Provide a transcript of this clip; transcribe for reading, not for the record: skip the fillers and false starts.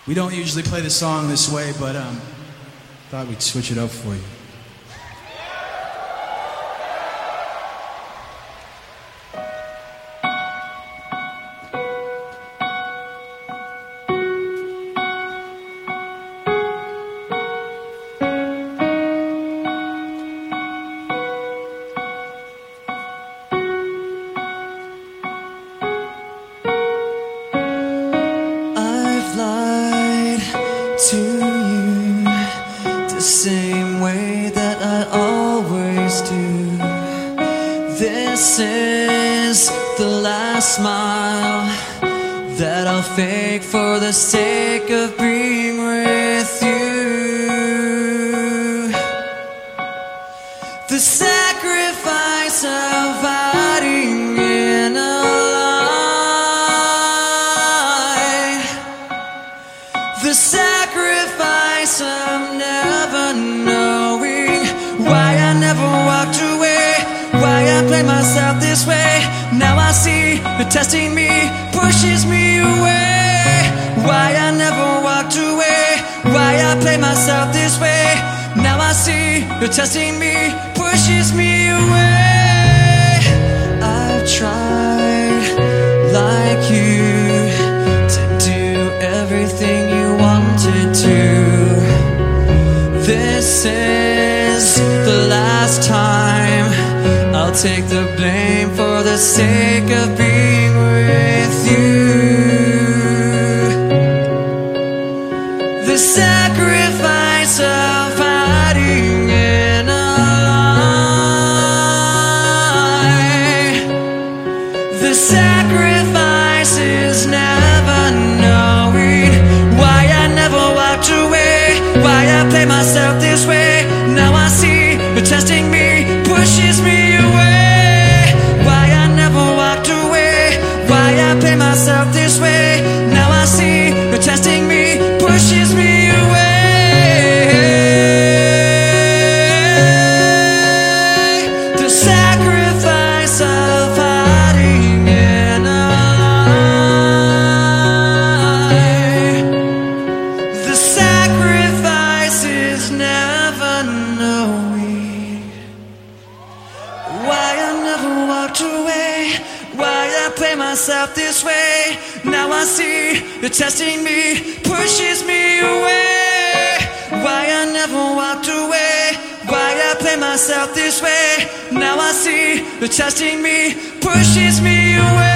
We don't usually play the song this way, but thought we'd switch it up for you. To you the same way that I always do. This is the last smile that I'll fake for the sake of being with you. The sacrifice of hiding in a lie, the sacrifice of never knowing why I never walked away, why I play myself this way. Now I see the testing me pushes me away, why I never walked away, why I play myself this way. Now I see the testing me pushes me away. I've tried like you to do everything you wanted to. This is the last time I'll take the blame for the sake of being with you. The sacrifice of hiding in a lie, the sacrifice is never knowing why I never walked away, why I play myself this way. Now I see the testing me pushes me away, why I never walked away, why I play myself this way. Now I see the testing me pushes me away. The sacrifice of hiding in a lie, the sacrifice is never knowing why I never walked away, why I play myself this way. Now I see the testing me pushes me away, why I never walked away, why I play myself this way. Now I see the testing me pushes me away.